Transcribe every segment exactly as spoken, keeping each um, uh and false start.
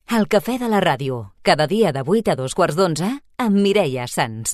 El cafè de la ràdio, cada dia de vuit a dos quarts d'onze, amb Mireia Sans.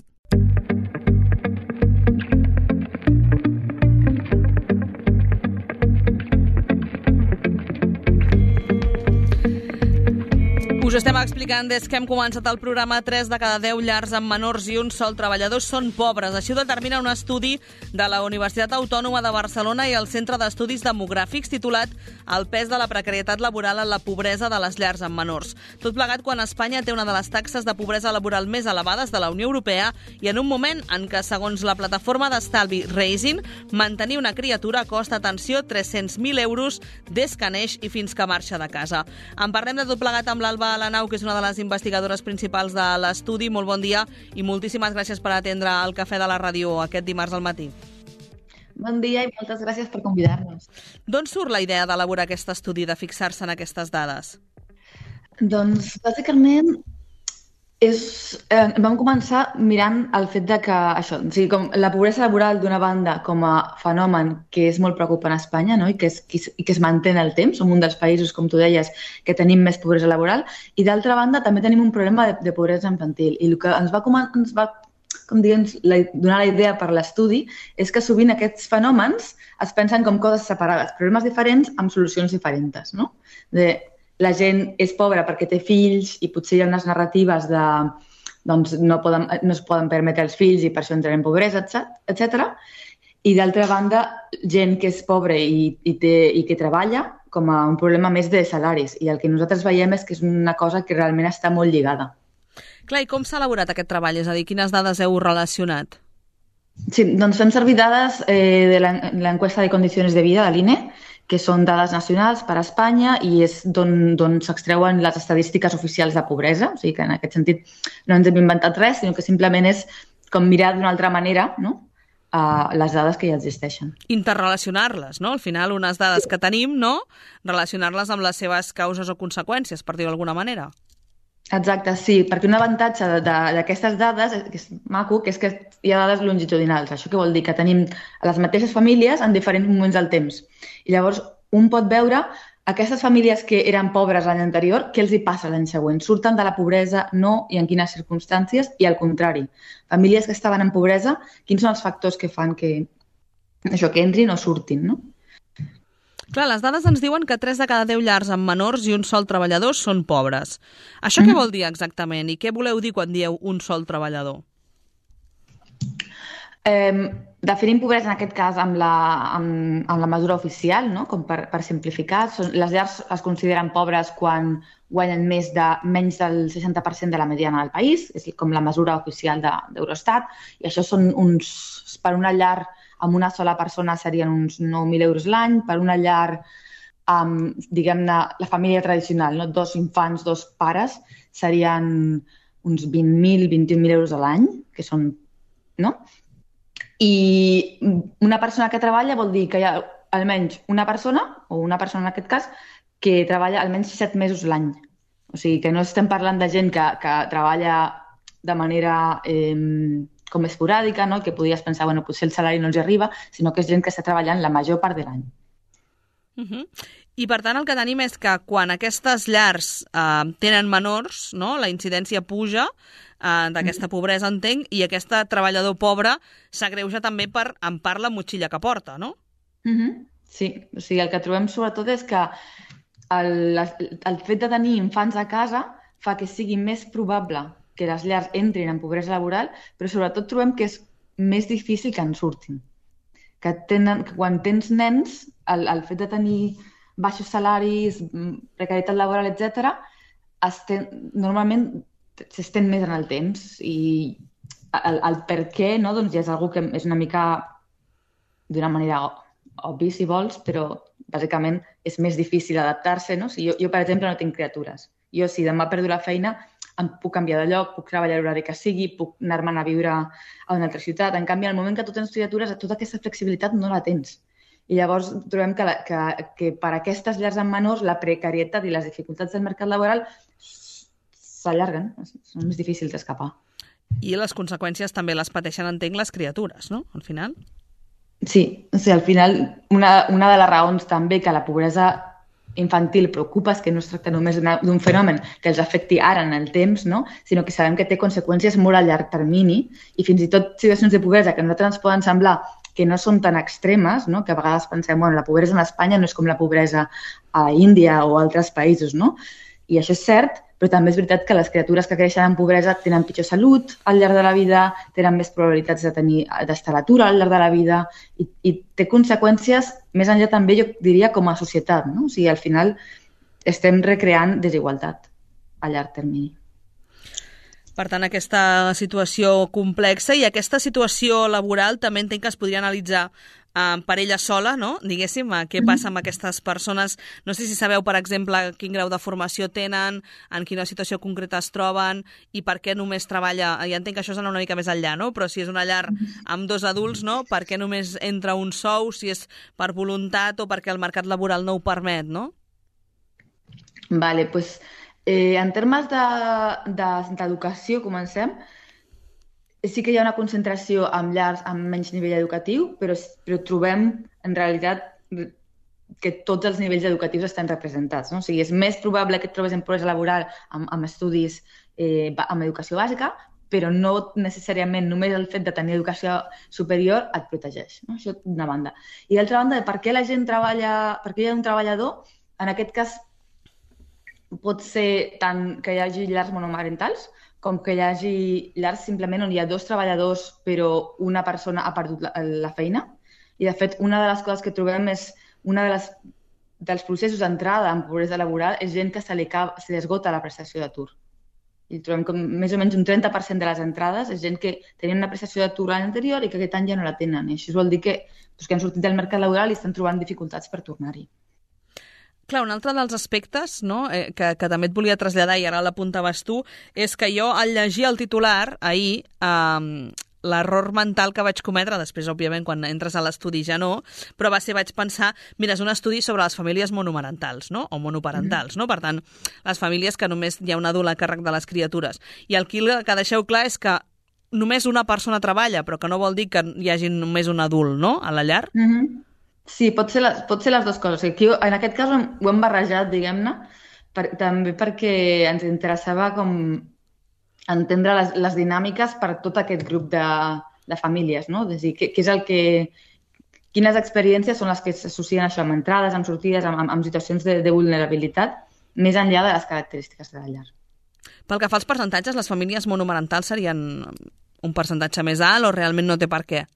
Us estem explicant des que hem començat el programa tres de cada deu llars amb menors i un sol treballador són pobres. Així ho determina un estudi de la Universitat Autònoma de Barcelona i el Centre d'Estudis Demogràfics titulat El pes de la precarietat laboral en la pobresa de les llars amb menors. Tot plegat quan Espanya té una de les taxes de pobresa laboral més elevades de la Unió Europea i en un moment en què, segons la plataforma d'estalvi Raisin, mantenir una criatura costa, atenció, tres-cents mil euros des que neix i fins que marxa de casa. En parlem de tot plegat amb l'Alba Alanau, que és una de les investigadores principals de l'estudi. Molt bon dia i moltíssimes gràcies per atendre el cafè de la ràdio aquest dimarts al matí. Bon dia i moltes gràcies per convidar-nos. D'on surt la idea d'elaborar aquest estudi, de fixar-se en aquestes dades? Doncs, bàsicament, és, eh, vam començar mirant el fet de que això, o sigui, com la pobresa laboral d'una banda com a fenomen que és molt preocupant a Espanya, no? I, que es, i que es manté en el temps, som un dels països, com tu deies, que tenim més pobresa laboral, i d'altra banda també tenim un problema de, de pobresa infantil. I el que ens va, ens va com diguem, la, donar la idea per l'estudi és que sovint aquests fenòmens es pensen com coses separades, problemes diferents amb solucions diferents, no? De, la gent és pobra perquè té fills i potser hi ha unes narratives de doncs no, poden, no es poden permetre els fills i per això entren en pobresa, etcètera. I d'altra banda, gent que és pobra i, i, té, i que treballa com a un problema més de salaris. I el que nosaltres veiem és que és una cosa que realment està molt lligada. Clar, i com s'ha elaborat aquest treball? És a dir, quines dades heu relacionat? Sí, doncs fem servir dades eh, de l'enquesta de condicions de vida de l'I N E, que són dades nacionals per a Espanya i és d'on s'extreuen les estadístiques oficials de pobresa. O sigui que en aquest sentit no ens hem inventat res, sinó que simplement és com mirar d'una altra manera, no? Uh, les dades que ja existeixen. Interrelacionar-les, no? Al final, unes dades que tenim, no? Relacionar-les amb les seves causes o conseqüències, per dir-ho d'alguna manera. Exacte, sí, perquè un avantatge d'aquestes dades, que és maco, que és que hi ha dades longitudinals. Això què vol dir? Que tenim les mateixes famílies en diferents moments del temps. I llavors un pot veure aquestes famílies que eren pobres l'any anterior, què els hi passa l'any següent? Surten de la pobresa, no, i en quines circumstàncies? I al contrari, famílies que estaven en pobresa, quins són els factors que fan que, això, que entrin o surtin, no? Clar, les dades ens diuen que tres de cada deu llars amb menors i un sol treballador són pobres. Això mm. què vol dir exactament? I què voleu dir quan dieu un sol treballador? Eh, definim pobresa en aquest cas amb la, amb, amb la mesura oficial, no? Com per, per simplificar. Són, les llars es consideren pobres quan guanyen més de, menys del seixanta per cent de la mediana del país, és com la mesura oficial d'Eurostat, i això són uns, per una llar amb una sola persona serien uns nou mil euros l'any, per una llar amb, diguem-ne, la família tradicional, no? Dos infants, dos pares, serien uns vint mil, vint i un mil euros a l'any, que són, no? I una persona que treballa vol dir que hi ha almenys una persona, o una persona en aquest cas, que treballa almenys set mesos l'any. O sigui, que no estem parlant de gent que, que treballa de manera eh, com esporàdica, no? Que podries pensar, bueno, potser el salari no els arriba, sinó que és gent que està treballant la major part de l'any. Uh-huh. I per tant el que tenim és que quan aquestes llars eh, tenen menors, no? La incidència puja eh, d'aquesta pobresa, entenc, i aquest treballador pobre s'agreuja també per, en part, la motxilla que porta, no? Uh-huh. Sí, o sigui, el que trobem sobretot és que el, el fet de tenir infants a casa fa que sigui més probable que les llars entrin en pobresa laboral, però sobretot trobem que és més difícil que en surtin. Que, tenen, que quan tens nens, el, el fet de tenir baixos salaris, precarietat laboral, etcètera, normalment s'estén més en el temps i el, el per què, no? Doncs ja és una que és una mica d'una manera obvi, si vols, però bàsicament és més difícil adaptar-se, no? Si jo, jo, per exemple, no tinc criatures. Jo, si demà perdo la feina, em puc canviar de lloc, puc treballar l'horari que sigui, puc anar-me'n a viure a una altra ciutat. En canvi, al moment que tu tens criatures, tota aquesta flexibilitat no la tens. I llavors trobem que, la, que, que per aquestes llars amb menors la precarietat i les dificultats del mercat laboral s'allarguen, són més difícils d'escapar. I les conseqüències també les pateixen, entenc, les criatures, no? Al final. Sí, o sigui, al final una, una de les raons també que la pobresa infantil preocupa és que no es tracta només d'un fenomen que els afecti ara en el temps, no? Sinó que sabem que té conseqüències molt a llarg termini i fins i tot situacions de pobresa que a nosaltres ens poden semblar que no són tan extremes, no? Que a vegades pensem, bueno, la pobresa en Espanya no és com la pobresa a l'Índia o a altres països, no? I això és cert, però també és veritat que les criatures que creixen en pobresa tenen pitjor salut al llarg de la vida, tenen més probabilitats de tenir d'estar a l'atur al llarg de la vida i, i té conseqüències més enllà també, jo diria, com a societat, no? O sigui, al final estem recreant desigualtat a llarg termini. Per tant, aquesta situació complexa i aquesta situació laboral també entenc que es podria analitzar eh, per ella sola, no? Diguéssim, eh, què passa amb aquestes persones. No sé si sabeu, per exemple, quin grau de formació tenen, en quina situació concreta es troben i per què només treballa... Ja entenc que això és anar una mica més enllà, no? Però si és una llar amb dos adults, no? Per què només entra un sou, si és per voluntat o perquè el mercat laboral no ho permet, no? Vale, doncs... Eh, en termes d'educació, de, de, comencem, sí que hi ha una concentració amb llars amb menys nivell educatiu, però, però trobem, en realitat, que tots els nivells educatius estan representats, no? O sigui, és més probable que et trobes en pobresa laboral amb, amb estudis eh, amb educació bàsica, però no necessàriament només el fet de tenir educació superior et protegeix, no? Això d'una banda. I d'altra banda, per què la gent treballa, per què hi ha un treballador, en aquest cas pot ser tant que hi hagi llars monomarentals com que hi hagi llars simplement on hi ha dos treballadors però una persona ha perdut la, la feina. I, de fet, una de les coses que trobem és una de les, dels processos d'entrada en pobresa laboral és gent que se li, se li esgota la prestació d'atur. I trobem com més o menys un trenta per cent de les entrades és gent que tenien una prestació d'atur l'any anterior i que aquest any ja no la tenen. I això vol dir que, doncs, que han sortit del mercat laboral i estan trobant dificultats per tornar-hi. Clar, un altre dels aspectes, no, eh, que, que també et volia traslladar i ara l'apuntaves tu, és que jo al llegir el titular ahir, eh, l'error mental que vaig cometre, després, òbviament, quan entres a l'estudi ja no, però va ser, vaig pensar, mira, és un estudi sobre les famílies monomarentals, no? O monoparentals, no? Per tant, les famílies que només hi ha un adult a càrrec de les criatures. I el que deixeu clar és que només una persona treballa, però que no vol dir que hi hagi només un adult, no?, a la llar. Mm-hmm. Sí, pot ser, les, pot ser les dues coses. Aquí, en aquest cas ho hem barrejat, diguem-ne, per, també perquè ens interessava com entendre les, les dinàmiques per tot aquest grup de, de famílies, no? És a dir, què, què és el que, quines experiències són les que s'associen a això, amb entrades, amb sortides, amb, amb situacions de, de vulnerabilitat, més enllà de les característiques de la llar. Pel que fa als percentatges, les famílies monomarentals serien un percentatge més alt o realment no té per què?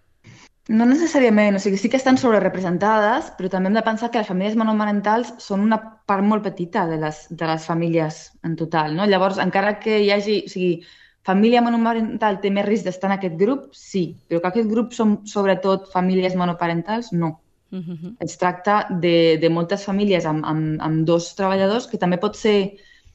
No necessàriament, o sigui, sí que estan sobrerepresentades, però també hem de pensar que les famílies monomarentals són una part molt petita de les, de les famílies en total, no? Llavors, encara que hi hagi... O sigui, família monomarental té més risc d'estar en aquest grup? Sí, però que aquest grup són sobretot famílies monoparentals? No. Uh-huh. Es tracta de, de moltes famílies amb, amb, amb dos treballadors, que també pot ser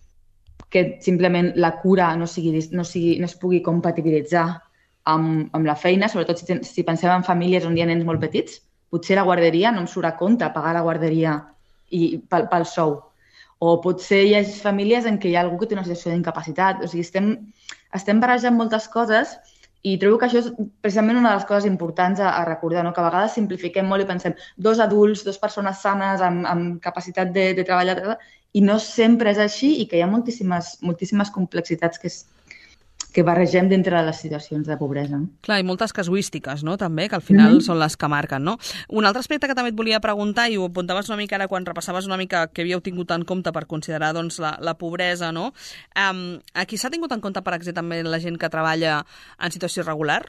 que simplement la cura no, sigui, no, sigui, no es pugui compatibilitzar Amb, amb la feina, sobretot si, ten, si pensem en famílies on hi ha nens molt petits, potser la guarderia no em surt a compte pagar la guarderia i, pel, pel sou. O potser hi ha famílies en què hi ha algú que té una situació d'incapacitat. O sigui, estem, estem barrejant moltes coses i trobo que això és precisament una de les coses importants a, a recordar, no? Que a vegades simplifiquem molt i pensem dos adults, dues persones sanes amb, amb capacitat de, de treballar, i no sempre és així i que hi ha moltíssimes, moltíssimes complexitats que és que barregem dintre de les situacions de pobresa. Clar, i moltes casuístiques, no?, també, que al final mm-hmm. són les que marquen, no? Un altre aspecte que també et volia preguntar, i ho apuntaves una mica ara quan repassaves una mica què havíeu tingut en compte per considerar, doncs, la, la pobresa, no? Um, aquí s'ha tingut en compte, per exemple, també la gent que treballa en situació irregular?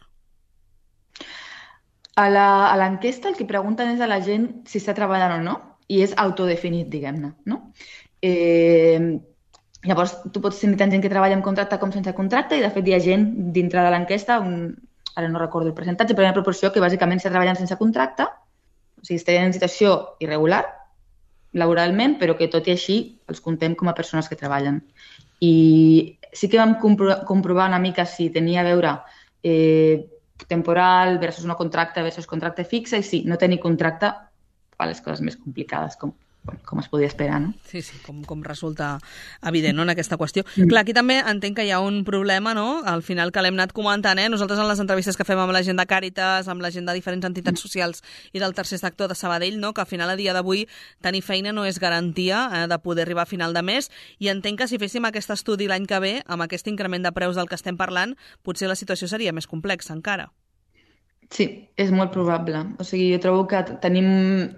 A l'enquesta el que pregunten és a la gent si està treballant o no, i és autodefinit, diguem-ne, no? Eh... Llavors, tu pots tenir tant gent que treballa amb contracte com sense contracte i, de fet, hi ha gent dintre de l'enquesta, un, ara no recordo el percentatge, però hi ha una proporció que bàsicament està treballant sense contracte, o sigui, estan en situació irregular, laboralment, però que tot i així els contem com a persones que treballen. I sí que vam compro comprovar una mica si tenia a veure eh, temporal versus no contracte versus contracte fixe, i sí, no tenir contracte fa les coses més complicades, com com es podia esperar, no? Sí, sí, com, com resulta evident, no?, en aquesta qüestió. Mm. Clar, aquí també entenc que hi ha un problema, no?, al final que l'hem anat comentant, eh? Nosaltres en les entrevistes que fem amb la gent de Càritas, amb la gent de diferents entitats socials i del tercer sector de Sabadell, no?, que al final a dia d'avui tenir feina no és garantia eh, de poder arribar a final de mes, i entenc que si féssim aquest estudi l'any que ve, amb aquest increment de preus del que estem parlant, potser la situació seria més complexa encara. Sí, és molt probable. O sigui, jo trobo que tenim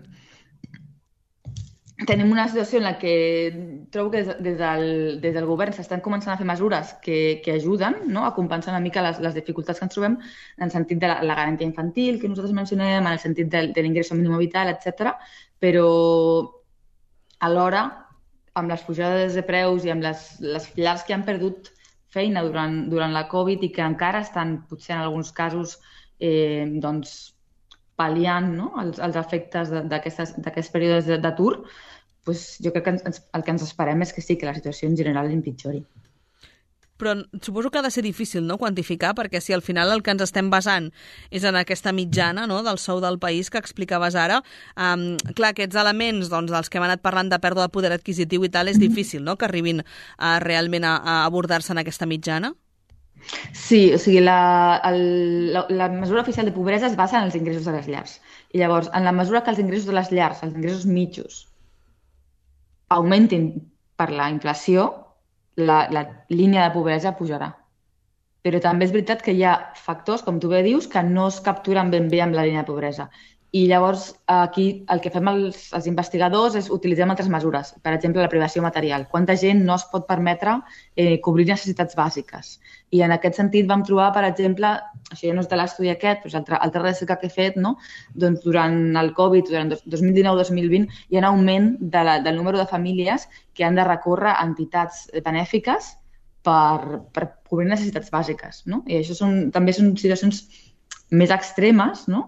Tenim una situació en la que trobo que des, des, del, des del govern s'estan començant a fer mesures que, que ajuden, no?, a compensar una mica les, les dificultats que ens trobem en el sentit de la, la garantia infantil que nosaltres mencionem, en el sentit de, de l'ingrés mínim vital, etcètera. Però alhora, amb les pujades de preus i amb les, les llars que han perdut feina durant, durant la Covid i que encara estan, potser en alguns casos, eh, doncs, pal·liant, no?, els, els efectes d'aquests períodes d'atur, doncs jo crec que ens, el que ens esperem és que sí, que la situació en general empitjori. Però suposo que ha de ser difícil, no?, quantificar, perquè si al final el que ens estem basant és en aquesta mitjana, no?, del sou del país que explicaves ara, um, clar, aquests elements doncs, dels que hem anat parlant de pèrdua de poder adquisitiu i tal, és difícil, no?, que arribin a, realment a, a abordar-se en aquesta mitjana? Sí, o sigui, la, el, la, la mesura oficial de pobresa es basa en els ingressos de les llars. I llavors, en la mesura que els ingressos de les llars, els ingressos mitjos, augmentin per la inflació, la, la línia de pobresa pujarà. Però també és veritat que hi ha factors, com tu bé dius, que no es capturen ben bé amb la línia de pobresa. I llavors aquí el que fem els, els investigadors és utilitzar altres mesures. Per exemple, la privació material. Quanta gent no es pot permetre eh, cobrir necessitats bàsiques? I en aquest sentit vam trobar, per exemple, això ja no és de l'estudi aquest, però és altra, altra recerca que he fet, no? Doncs durant el Covid, durant dos mil dinou dos mil vint, hi ha un augment de la, del número de famílies que han de recórrer a entitats benèfiques per, per cobrir necessitats bàsiques, no? I això són, també són situacions més extremes, no?,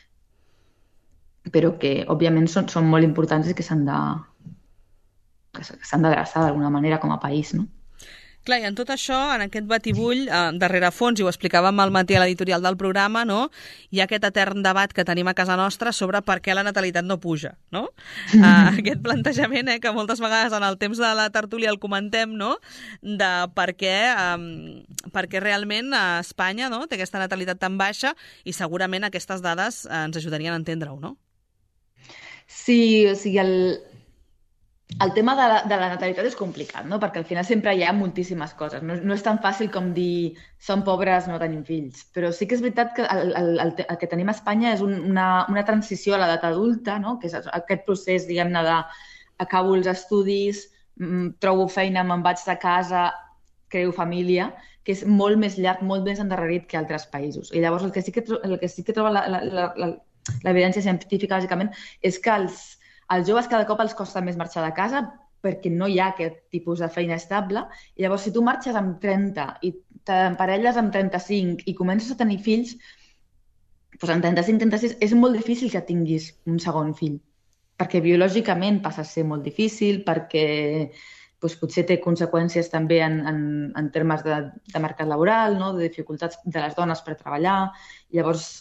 però que, òbviament, són, són molt importants i que s'han de, que s'han d'adreçar d'alguna manera com a país, no? Clar, i en tot això, en aquest batibull, eh, darrere fons, i ho explicàvem al matí a l'editorial del programa, no?, hi ha aquest etern debat que tenim a casa nostra sobre per què la natalitat no puja, no? Eh, aquest plantejament, eh, que moltes vegades en el temps de la tertúlia el comentem, no?, de per què, eh, per què realment a Espanya, no?, té aquesta natalitat tan baixa, i segurament aquestes dades eh, ens ajudarien a entendre-ho, no? Sí, o sigui, el, el tema de la, de la natalitat és complicat, no? Perquè al final sempre hi ha moltíssimes coses. No, no és tan fàcil com dir som pobres, no tenim fills. Però sí que és veritat que el, el, el, el que tenim a Espanya és un, una, una transició a l'edat adulta, no? Que és aquest procés, diguem-ne, de acabo els estudis, trobo feina, me'n vaig de casa, creo família, que és molt més llarg, molt més endarrerit que altres països. I llavors el que sí que, el que, sí que troba la, la, la, la l'evidència científica, bàsicament, és que els, als joves cada cop els costa més marxar de casa perquè no hi ha aquest tipus de feina estable. I llavors, si tu marxes amb trenta i t'emparelles amb trenta-cinc i comences a tenir fills, doncs amb trenta-cinc trenta-sis és molt difícil que tinguis un segon fill, perquè biològicament passa a ser molt difícil, perquè doncs, potser té conseqüències també en, en, en termes de, de mercat laboral, no? De dificultats de les dones per treballar. Llavors,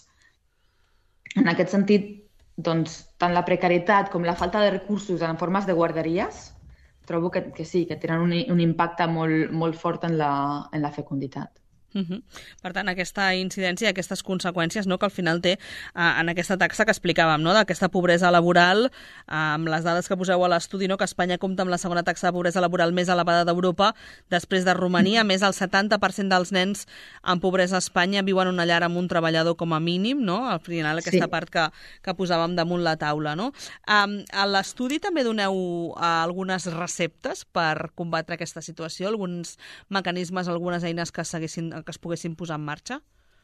en aquest sentit, doncs, tant la precarietat com la falta de recursos en formes de guarderies, trobo que, que sí, que tenen un, un impacte molt, molt fort en la, en la fecunditat. Uh-huh. Per tant, aquesta incidència, aquestes conseqüències, no?, que al final té uh, en aquesta taxa que explicàvem, no?, d'aquesta pobresa laboral, uh, amb les dades que poseu a l'estudi, no?, que Espanya compta amb la segona taxa de pobresa laboral més elevada d'Europa, després de Romania. Més del setanta per cent dels nens en pobresa a Espanya viuen en una llar amb un treballador com a mínim, no?, al final aquesta sí. part que, que posàvem damunt la taula, no? Um, a l'estudi també doneu uh, algunes receptes per combatre aquesta situació, alguns mecanismes, algunes eines que s'haguessin que es poguessin posar en marxa?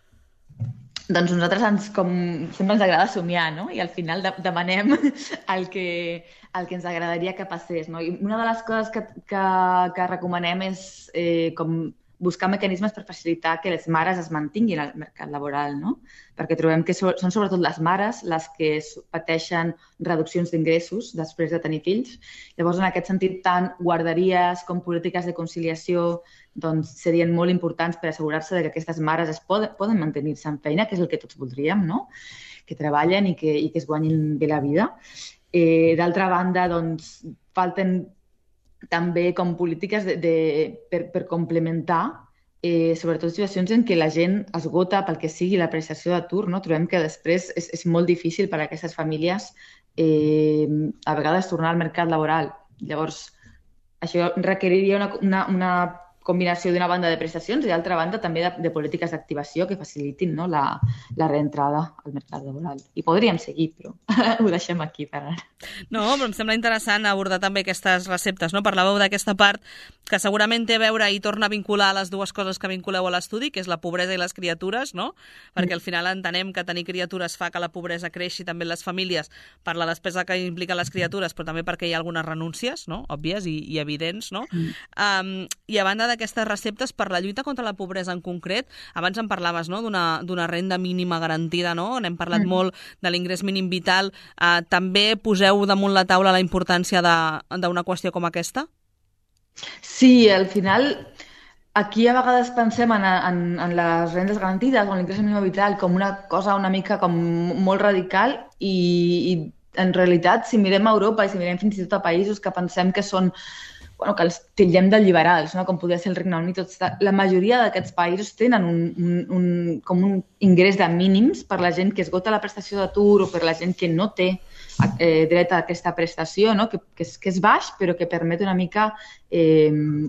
Doncs nosaltres ens, com sempre ens agrada somiar, no? I al final de, demanem el que, el que ens agradaria que passés, no? I una de les coses que, que, que recomanem és eh, com buscar mecanismes per facilitar que les mares es mantinguin al mercat laboral, no? Perquè trobem que so, són sobretot les mares les que pateixen reduccions d'ingressos després de tenir fills. Llavors, en aquest sentit, tant guarderies com polítiques de conciliació doncs, serien molt importants per assegurar-se de que aquestes mares es poden, poden mantenir-se en feina, que és el que tots voldríem, no? Que treballen i que, i que es guanyin bé la vida. Eh, d'altra banda, doncs, falten també com polítiques de, de, per, per complementar, eh, sobretot situacions en què la gent esgota pel que sigui la prestació d'atur, no? Trobem que després és, és molt difícil per a aquestes famílies eh, a vegades tornar al mercat laboral. Llavors, això requeriria una, una, una combinació d'una banda de prestacions i d'altra banda també de, de polítiques d'activació que facilitin, no? la, la reentrada al mercat laboral. I podríem seguir, però ho deixem aquí per ara. No, però em sembla interessant abordar també aquestes receptes, no? Parlàveu d'aquesta part que segurament té a veure i torna a vincular les dues coses que vinculeu a l'estudi, que és la pobresa i les criatures, no? Perquè al final entenem que tenir criatures fa que la pobresa creixi també en les famílies per la despesa que impliquen les criatures, però també perquè hi ha algunes renúncies, no? Òbvies i, i evidents, no? Mm. Um, I a banda d'aquestes receptes per la lluita contra la pobresa en concret, abans en parlaves, no? d'una d'una renda mínima garantida, no? N'hem parlat mm. molt de l'ingrés mínim vital. Uh, també poseu damunt la taula la importància d'una qüestió com aquesta? Sí, al final aquí a vegades pensem en, en, en les rendes garantides o l'ingrés mínim vital com una cosa una mica com molt radical i, i en realitat si mirem a Europa i si mirem fins i tot a països que pensem que són bueno, que els titllem de liberals, no? Com podria ser el Regne Unit. Tots, la majoria d'aquests països tenen un, un, un, com un ingrés de mínims per la gent que esgota la prestació d'atur o per la gent que no té eh, dret a aquesta prestació, no? que, que, és, que és baix però que permet una mica eh,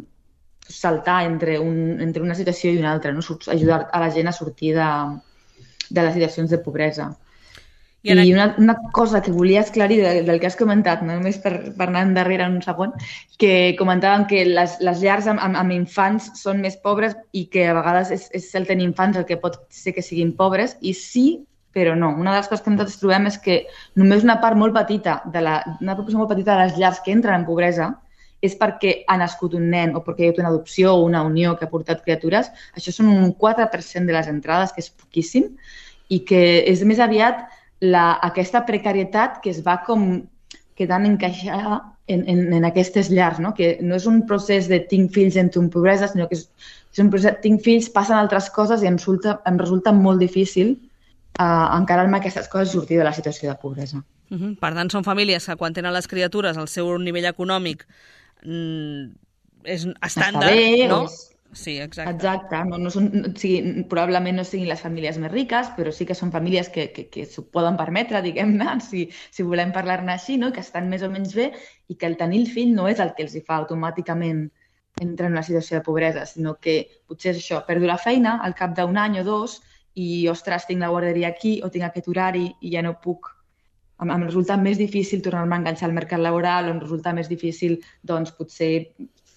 saltar entre, un, entre una situació i una altra, no? Ajudar a la gent a sortir de, de les situacions de pobresa. I, I una, una cosa que volia esclarir del, del que has comentat, no només per, per anar endarrere en un segon, que comentàvem que les, les llars amb, amb, amb infants són més pobres i que a vegades és, és el tenir infants el que pot ser que siguin pobres, i sí, però no. Una de les coses que nosaltres trobem és que només una part molt petita, de la, una proporció molt petita de les llars que entren en pobresa és perquè ha nascut un nen o perquè hi ha hagut una adopció o una unió que ha portat criatures. Això són un quatre per cent de les entrades, que és poquíssim, i que és més aviat La, aquesta precarietat que es va com quedant encaixada en, en, en aquestes llars, no? Que no és un procés de tinc fills, entro en pobresa, sinó que és, és un procés de tinc fills, passen altres coses i em resulta, em resulta molt difícil uh, encarar-me aquestes coses i sortir de la situació de pobresa. Uh -huh. Per tant, són famílies que quan tenen les criatures el seu nivell econòmic mm, és estàndard, bé, no? És... Sí, exacte. Exacte. No, no són, no, sigui, probablement no siguin les famílies més riques, però sí que són famílies que, que, que s'ho poden permetre, diguem-ne, si, si volem parlar-ne així, no? Que estan més o menys bé i que el tenir el fill no és el que els hi fa automàticament entrar en una situació de pobresa, sinó que potser és això, perdo la feina al cap d'un any o dos i, ostres, tinc la guarderia aquí o tinc aquest horari i ja no puc. Em, em resulta més difícil tornar-me a enganxar al mercat laboral o em resulta més difícil, doncs, potser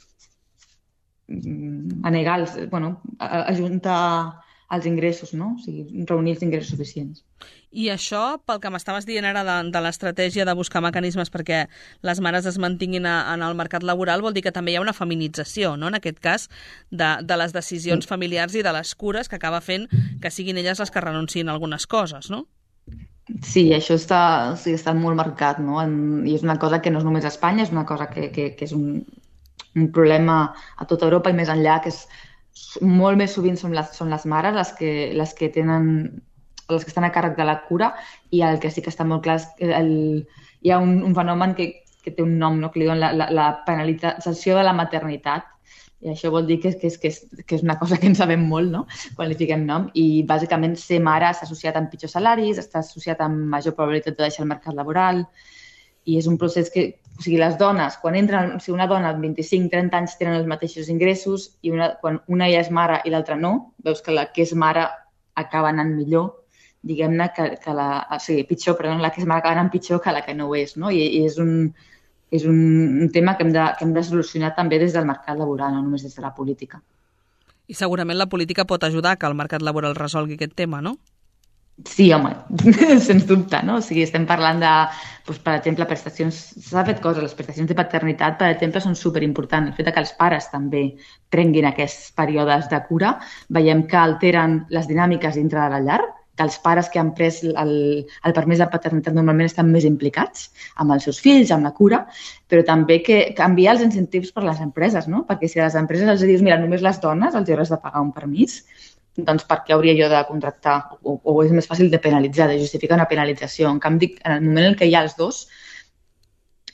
a negar, els, bueno, a ajuntar els ingressos, no? O sigui, reunir els ingressos suficients. I això, pel que m'estaves dient ara de, de l'estratègia de buscar mecanismes perquè les mares es mantinguin a, en el mercat laboral, vol dir que també hi ha una feminització, no? En aquest cas, de, de les decisions familiars i de les cures que acaba fent que siguin elles les que renunciïn a algunes coses, no? Sí, això està, o sigui, està molt marcat, no? En, i és una cosa que no és només a Espanya, és una cosa que, que, que és un un problema a tota Europa i més enllà, que és molt més sovint són les, són les mares les que, les que tenen les que estan a càrrec de la cura, i el que sí que està molt clar és que el, hi ha un, un fenomen que, que té un nom, no? Que li diuen la, la, la penalització de la maternitat, i això vol dir que, que, és, que, és, que és una cosa que en sabem molt, no? Quan li fiquem nom, i bàsicament ser mare està associat amb pitjors salaris, està associat amb major probabilitat de deixar el mercat laboral, i és un procés que, o sigui, les dones, quan entren, o sigui, una dona amb vint-i-cinc trenta anys tenen els mateixos ingressos i una, quan una ja és mare i l'altra no, veus que la que és mare acaba anant millor, diguem-ne, que, que la, o sigui, pitjor, perdó, la que és mare acaba anant pitjor que la que no ho és, no? I, i és, un, és un tema que hem, de, que hem de solucionar també des del mercat laboral, no només des de la política. I segurament la política pot ajudar que el mercat laboral resolgui aquest tema, no? Sí, home, sens dubte, no? O sigui, estem parlant de, doncs, per exemple, prestacions... S'ha fet coses, les prestacions de paternitat, per exemple, són superimportants. El fet que els pares també prenguin aquests períodes de cura, veiem que alteren les dinàmiques dintre de la llar, que els pares que han pres el, el permís de paternitat normalment estan més implicats amb els seus fills, amb la cura, però també que canvia els incentius per les empreses, no? Perquè si a les empreses els dius, mira, només les dones els hauràs de pagar un permís, doncs per què hauria jo de contractar? O, o és més fàcil de penalitzar, de justificar una penalització. En canvi, en el moment en què hi ha els dos,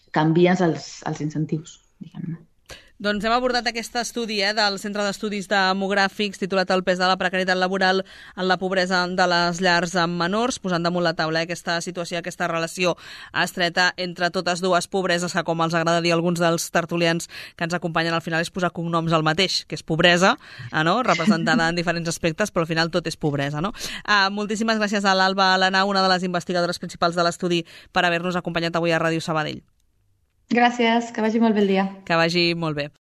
canvies els, els incentius, diguem-ne. Doncs hem abordat aquest estudi eh, del Centre d'Estudis Demogràfics titulat El pes de la precarietat laboral en la pobresa de les llars amb menors, posant damunt la taula eh, aquesta situació, aquesta relació estreta entre totes dues pobreses, que com els agrada dir alguns dels tertulians que ens acompanyen al final és posar cognoms al mateix, que és pobresa, eh, no? representada en diferents aspectes, però al final tot és pobresa. No? Uh, moltíssimes gràcies a l'Alba Alanau, una de les investigadores principals de l'estudi, per haver-nos acompanyat avui a Ràdio Sabadell. Gràcies, que vagi molt bé el dia. Que vagi molt bé.